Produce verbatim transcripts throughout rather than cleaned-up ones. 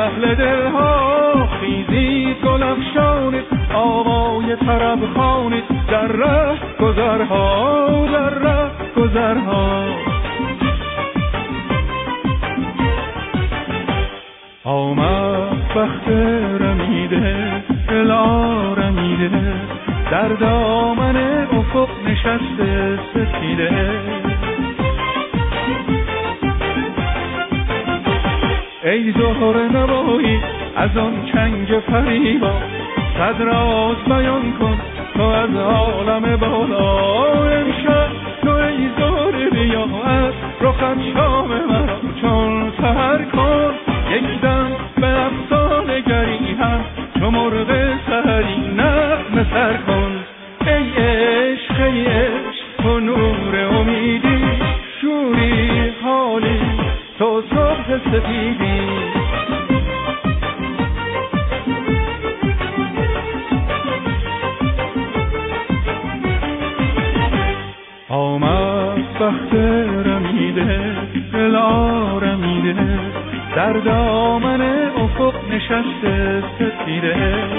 اهل دلها خیزید گل افشانید، آوای طرب خوانید در ره گذرها، در ره گذرها. آمد بخت رمیده دل آرمیده، در دامن افق نشسته سپیده. ای زهره نوایی از آن چنگ فریبا، صد راز بیان کن تو از عالم بالا. امشب تو ای زهره بیا از رخت شام مرا چون سحر کن، یک دم به افسانه گری هم چو مرغ سحری نغمه سر کن. ای عشق ای عشق تو نور امیدی، شوری حالی تو صبح سفیدی. آمد بخت رمیده دل آرمیده، در دامن افق نشسته سپیده.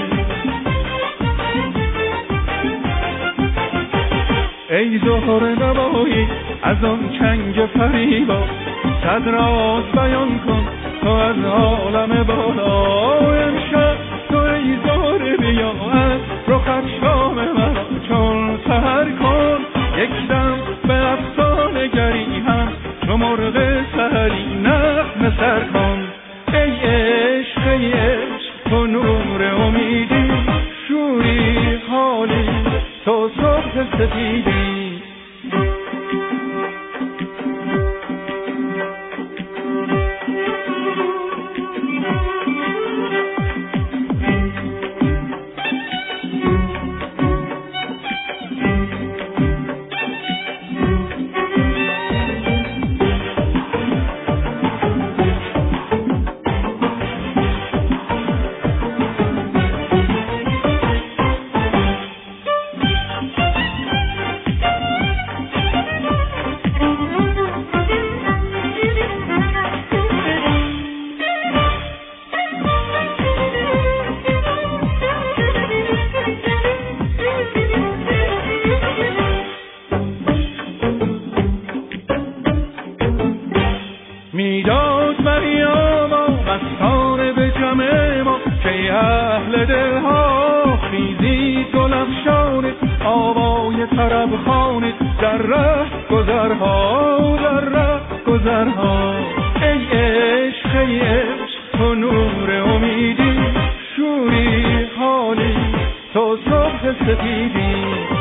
ای زهره نوایی از آن چنگ فریبا، صد راز بیان کن تو از عالم بالا. امشب تو ای زهره بیا از رخت شام مرا چون سحر کن، یک دم به افسانه گری هم چو مرغ سحری نغمه سر کن. ای عشق ای عشق تو نور امیدی، شوری حالی تو صبح سفیدی. میداد مریم و مستانه به جمع ما، که اهل دلها خیزید گل افشانید، آوای طرب خوانید در ره گذرها، در ره گذرها. ای عشق ای عشق تو نور امیدی، شوری حالی تو صبح سفیدی.